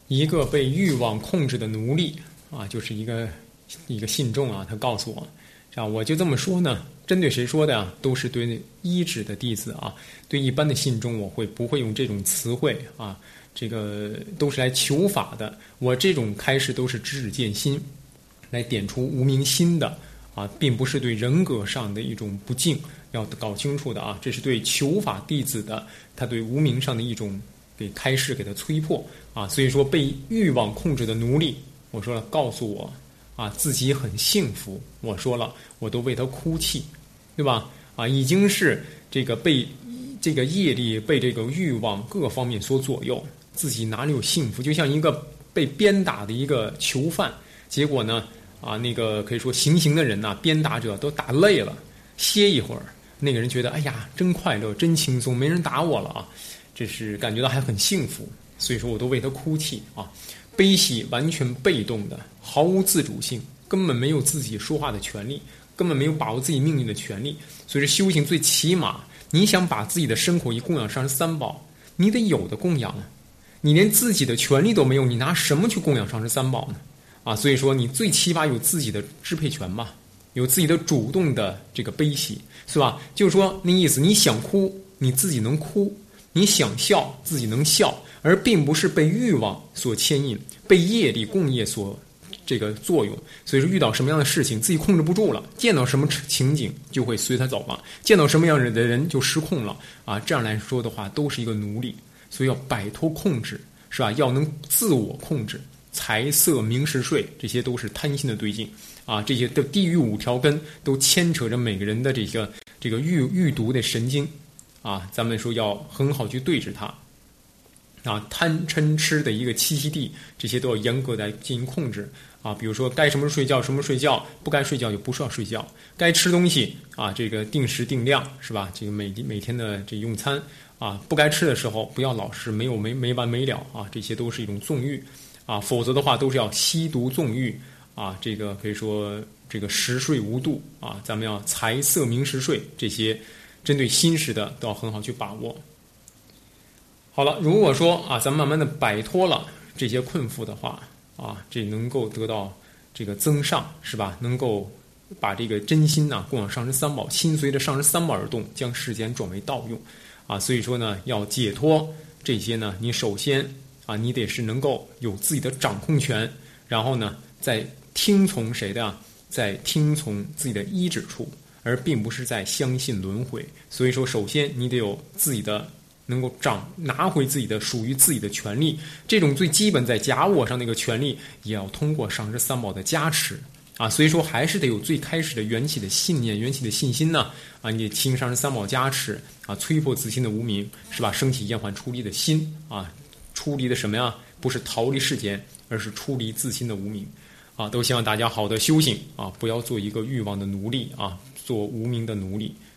一个被欲望控制的奴隶啊，就是一个信众啊，他告诉我，我就这么说呢，针对谁说的啊？都是对医指的弟子啊，对一般的信众我不会用这种词汇啊，这个都是来求法的，我这种开示都是直指见心，来点出无明心的啊，并不是对人格上的一种不敬，要搞清楚的啊，这是对求法弟子的他对无明上的一种给开示，给他催迫啊，所以说被欲望控制的奴隶，我说了，告诉我啊，自己很幸福，我说了，我都为他哭泣，对吧？啊，已经是这个被这个业力被这个欲望各方面所左右，自己哪里有幸福？就像一个被鞭打的一个囚犯，结果呢，啊，那个可以说行刑的人呐，鞭打者都打累了，歇一会儿，那个人觉得，哎呀，真快乐，真轻松，没人打我了啊，这是感觉到还很幸福，所以说我都为他哭泣啊。悲喜完全被动的，毫无自主性，根本没有自己说话的权利，根本没有把握自己命运的权利。所以说修行最起码，你想把自己的身口意供养上师三宝，你得有的供养啊。你连自己的权利都没有，你拿什么去供养上师三宝呢？啊，所以说你最起码有自己的支配权吧，有自己的主动的这个悲喜，是吧？就是说那意思，你想哭，你自己能哭；你想笑，自己能笑。而并不是被欲望所牵引，被业力共业所这个作用，所以说遇到什么样的事情自己控制不住了，见到什么情景就会随他走了，见到什么样的人就失控了啊！这样来说的话，都是一个奴隶，所以要摆脱控制，是吧？要能自我控制，财色名食睡，这些都是贪心的对境啊！这些的地狱五条根都牵扯着每个人的这个欲毒的神经啊！咱们说要很好去对治它。啊，贪嗔痴的一个栖息地，这些都要严格的进行控制啊。比如说，该什么睡觉什么睡觉，不该睡觉就不是要睡觉；该吃东西啊，这个定时定量，是吧？这个每天的这用餐啊，不该吃的时候不要老是没完没了啊，这些都是一种纵欲啊，否则的话都是要吸毒纵欲啊。这个可以说这个食睡无度啊，咱们要财色名食睡这些针对心识的都要很好去把握。好了，如果说啊，咱们慢慢的摆脱了这些困缚的话啊，这能够得到这个增上，是吧？能够把这个真心呐供养上师三宝，心随着上师三宝而动，将世间转为道用啊。所以说呢，要解脱这些呢，你首先啊，你得是能够有自己的掌控权，然后呢，再听从谁的啊？在听从自己的依止处，而并不是在相信轮回。所以说，首先你得有自己的。能够拿回自己的属于自己的权利，这种最基本在假我上那个权利，也要通过上师三宝的加持啊。所以说还是得有最开始的缘起的信念、缘起的信心呢啊，你得请上师三宝加持啊，摧破自心的无明，是吧？升起厌患出离的心啊，出离的什么呀？不是逃离世间，而是出离自心的无明啊。都希望大家好的修行啊，不要做一个欲望的奴隶啊，做无明的奴隶。